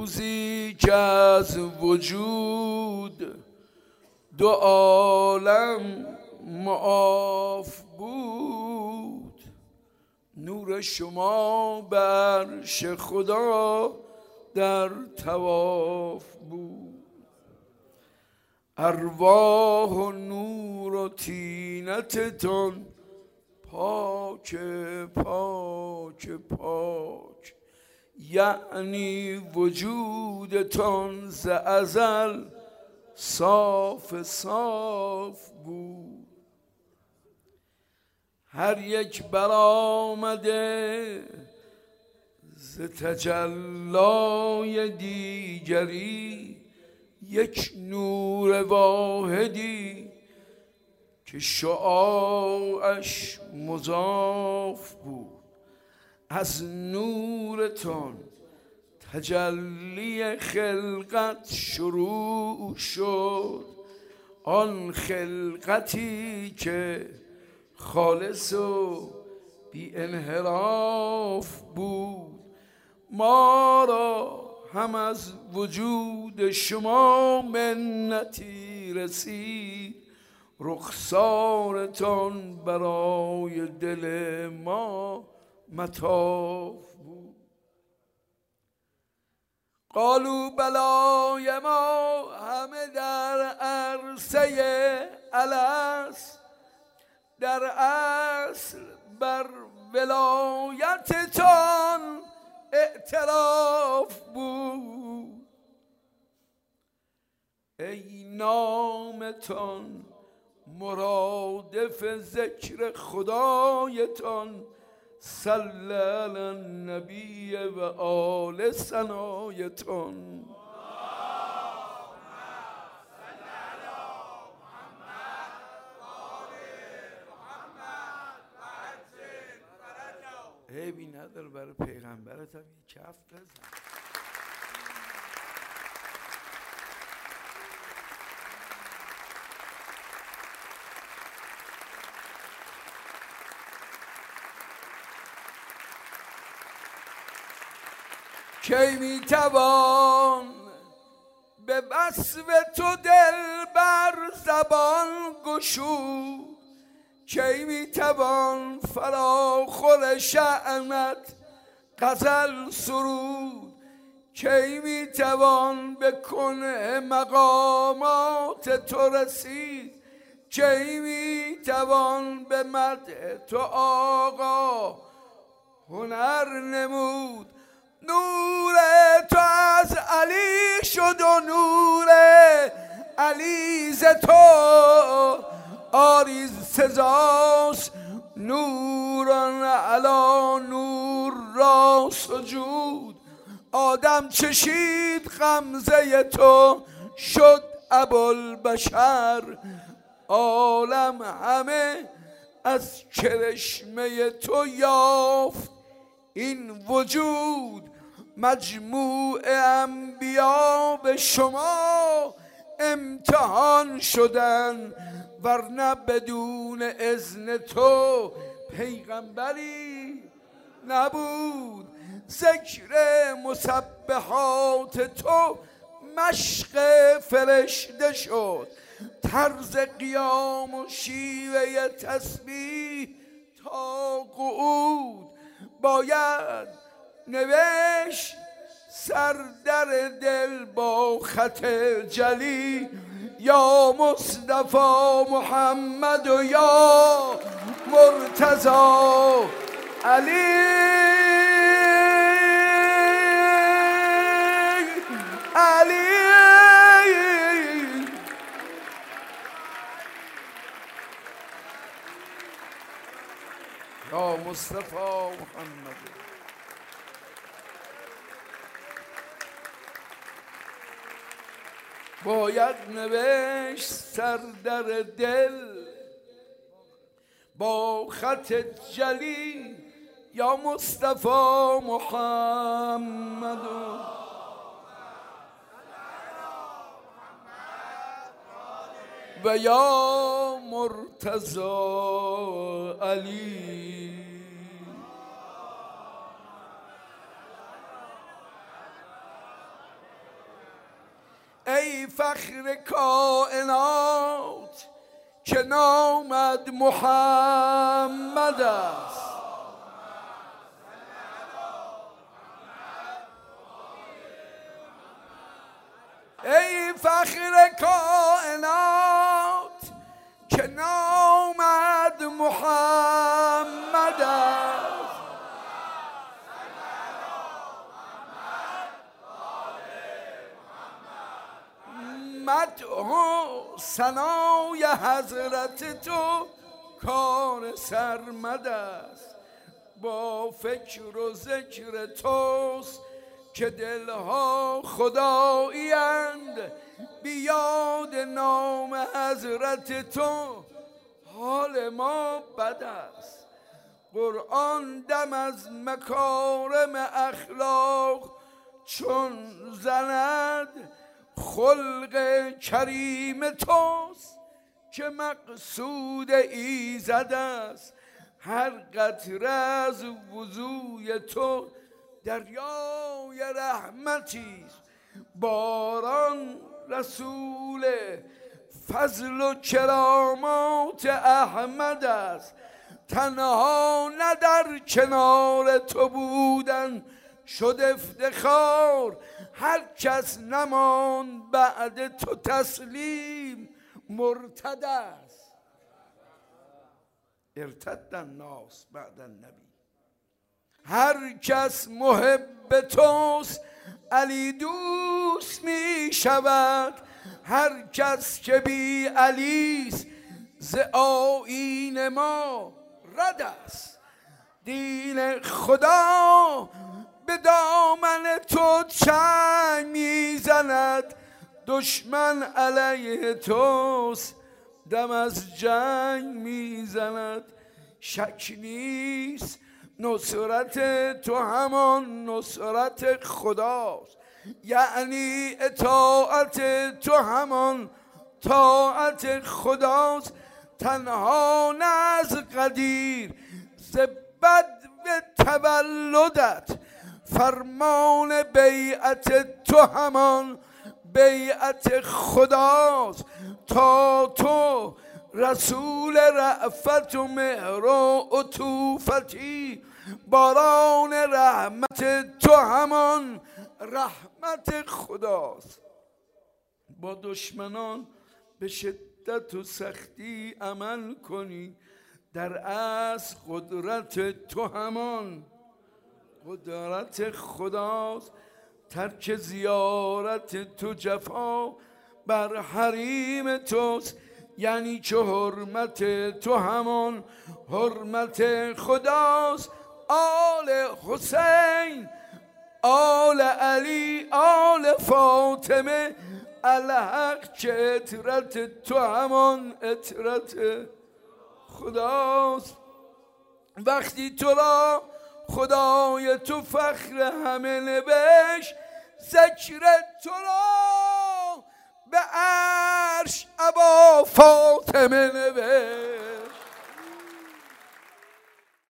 روزی که از وجود دو عالم معاف بود، نور شما بر عرش خدا در طواف بود. ارواح و نور و طینتتون پاک پاک پاک، یعنی وجودتون ز ازل صاف صاف بود. هر یک برآمده ز تجلای دیگری، یک نور واحدی که شعاعش مضاف بود. از نورتون تجلی خلقت شروع شد، آن خلقتی که خالص و بی انحراف بود. ما را هم از وجود شما منتی رسید، رخسارتان برای دل ما مطاف بود. قالوا بلای ما همه در عرصه الست، در اصل بر ولایتتان اعتراف بود. ای نامتان مرادف ذکر خدایتان، صلی علی النبی و آل ثنایتان. عیبی نداره برای پیغمبرت هم یه کف بزن. کی میتوان به وصف تو دل بر زبان گشود، کی میتوان فراخور شأنت غزل سرود، کی میتوان به کنه مقامات تو رسید، کی میتوان به مدح تو آقا هنر نمود. نور تو از علی شد و نور علی ز تو آری سزاست، نوران علا نور را سجود. آدم چشید غمزه تو شد ابوالبشر، عالم همه از کرشمه تو یافت این وجود. مجموع انبیا به شما امتحان شدن، ورنه بدون اذن تو پیغمبری نبود. ذکر مسبحات تو مشق فرشته شد، طرز قیام و شیوه تسبیح تا قعود. باید نوشت سر در دل با خط جلی، یا مصطفی محمد و یا مرتضی علی. علی یا مصطفی محمد. باید نوشت سر در دل با خط جلی، یا مصطفی محمد و یا مرتضی علی. ای فخر کائنات که نامت محمد است. ای فخر کائنات که نامت محمد است. مدح و ثنای حضرت تو کار سرمد است. با فکر و ذکر توست که دلها خدایی اند. بیاد نام حضرت تو حال ما بد است. قرآن دم از مکارم اخلاق چون زند. خلق کریم توست که مقصود ایزد است. هر قطره از وضوی تو دریای رحمتی است. باران رسول فضل و کرامات احمد است. تنها نه در کنار تو بودن شد افتخار. هر کس نمان بعد تو تسلیم مرتد است. ارتد الناس بعد النبی. هر کس محب توست علی دوست می شود. هر کس که بی علیست ز آیین ما رد است. دین خدا به دامن تو چنگ میزند. دشمن علیه توست دم از جنگ میزند. شک نیست نصرت تو همان نصرت خداست. یعنی اطاعت تو همان طاعت خداست. تنها نه از قدیر ز بدو تولدت. فرمان بیعت تو همان بیعت خداست. تا تو رسول رأفت و مهر و عطوفتی. باران رحمت تو همان رحمت خداست. با دشمنان به شدت و سختی عمل کنی. در اصل قدرت تو همان قدرت خداست. ترک زیارت تو جفا بر حریم توست. یعنی چه حرمت تو همان حرمت خداست. آل حسین آل علی آل فاطمه الحق که اطرت تو همان اطرت خداست. وقتی تو را خدای تو فخر همه نوشت. ذکر تو را به عرش ابا فاطمه نوشت.